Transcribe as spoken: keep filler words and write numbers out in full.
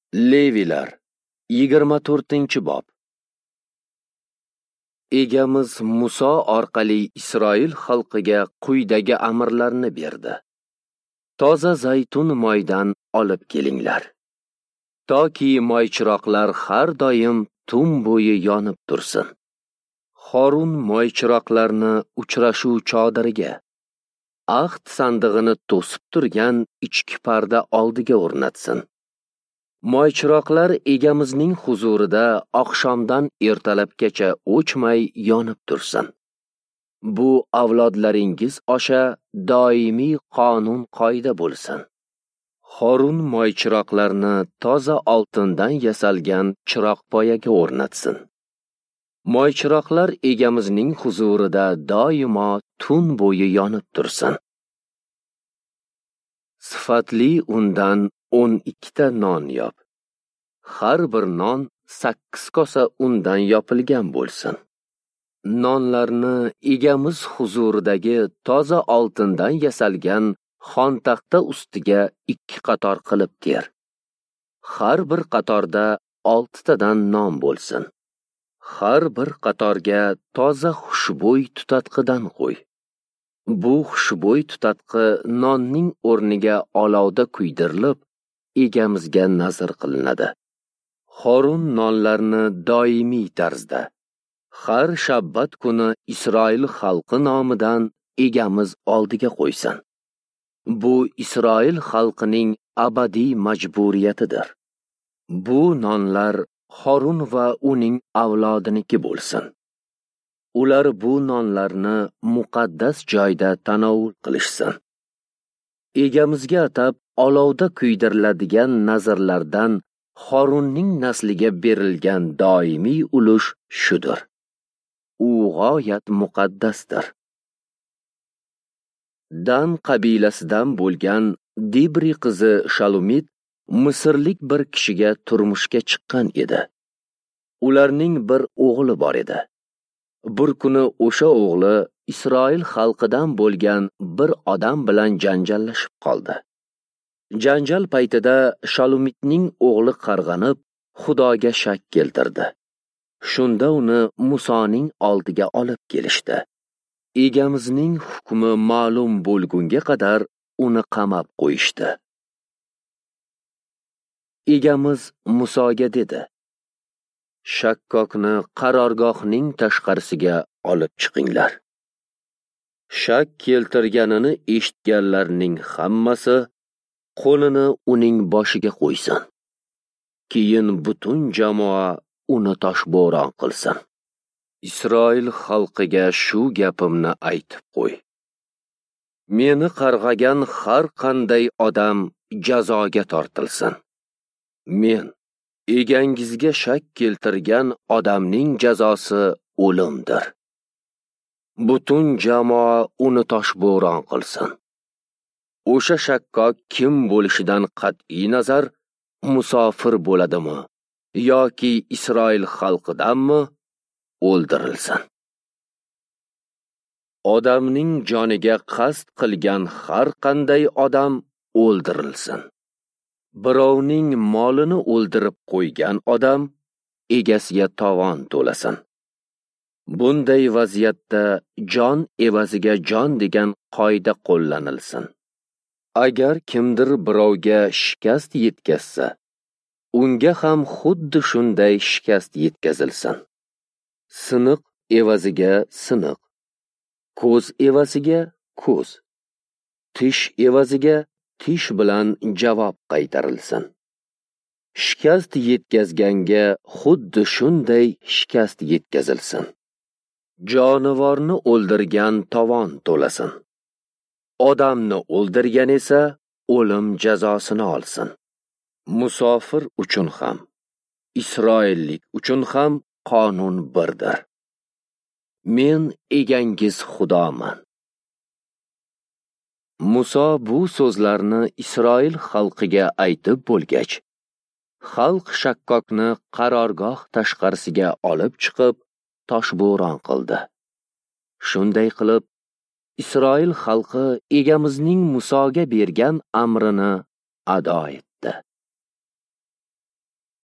Levilar yigirma to'rtinchi bob. Egamiz Muso orqali Isroil xalqiga quyidagi amirlarni berdi. Toza zaytun moydan olib kelinglar. Toki moychiroqlar har doim tun bo'yi yonib tursin. Harun moychiroqlarni uchrashuv chodiriga, ahd sandig'ini to'sib turgan ichki parda oldiga o'rnatsin. Moychiroqlar egamizning huzurida oqshomdan ertalabgacha o'chmay yonib tursin. Bu avlodlaringiz osha doimiy qonun qoida bo'lsin. Harun moychiroqlarni toza oltindan yasalgan chiroqpoyaga o'rnatsin. Moychiroqlar egamizning huzurida doimo tun bo'yi yonib tursin. Sifatli undan o'n ikkita non yop. Har bir non sakkiz kosa undan yopilgan bo'lsin. Nonlarni egamiz huzuridagi toza oltindan yasalgan xontaxta ustiga ikki qator qilib ter. Har bir qatorda oltitadan non bo'lsin. Har bir qatorga toza xushbo'y tutatqidan qo'y. Bu xushbo'y tutatqi nonning o'rniga olovda kuydirilib, egamizga nazr qilinadi. Harun nonlarni doimiy tarzda har shabbat kuni Isroil xalqi nomidan egamiz oldiga qo'ysin. Bu Isroil xalqining abadiy majburiyatidir. Bu nonlar Harun va uning avlodiniki bo'lsin. Ular bu nonlarni muqaddas joyda tanovul qilishsin. Egamizga atab olovda kuydiriladigan nazrlardan Harunning nasliga berilgan doimiy ulush shudir. U g'oyat muqaddasdir. Dan qabilasidan bo'lgan Dibri qizi Shalumit Misrlik bir kishiga turmushga chiqqan edi. Ularning bir o'g'li bor edi. Bir kuni o'sha o'g'li Isroil xalqidan bo'lgan bir odam bilan janjallashib qoldi. Janjal paytida Shalumitning o'g'li qarg'anib, Xudoga shak keltirdi. Shunda uni Musoning oldiga olib kelishdi. Egamizning hukmi ma'lum bo'lgunga qadar uni qamab qo'yishdi. Egamiz Musoga dedi: Shakkokni qarorgohning tashqarisiga olib chiqinglar. Shak keltirganini eshitganlarning hammasi qo'lini uning boshiga qo'ysin. Keyin butun jamoa uni toshbo'ron qilsin. Isroil xalqiga shu gapimni aytib qo'y. Meni qarg'agan har qanday odam jazoga tortilsin. Men egangizga shak keltirgan odamning jazosi o'limdir. Butun jamoa uni toshbo'ron qilsin. O'sha shakkok kim bo'lishidan qat'iy nazar musofir bo'ladimi yoki Isroil xalqidanmi o'ldirilsin. Odamning joniga qasd qilgan har qanday odam o'ldirilsin. Birovning molini o'ldirib qo'ygan odam egasiga tovon to'lasin. Bunday vaziyatda jon evaziga jon degan qoida qo'llanilsin. Agar kimdir birovga shikast yetkazsa, unga ham xuddi shunday shikast yetkazilsin. Siniq evaziga siniq, ko'z evaziga ko'z, tish evaziga tish bilan javob qaytarilsin. Shikast yetkazganga xuddi shunday shikast yetkazilsin. Jonivorni o'ldirgan tovon to'lasin. Odamni o'ldirgan esa o'lim jazosini olsin. Musofir uchun ham, Isroillik uchun ham qonun birdir. Men egangiz Xudoman. Muso bu so'zlarni Isroil xalqiga aytib bo'lgach, xalq shakkokni qarorgoh tashqarisiga olib chiqib, toshbo'ron qildi. Shunday qilib, Isroil xalqi egamizning Musoga bergan amrini ado etdi.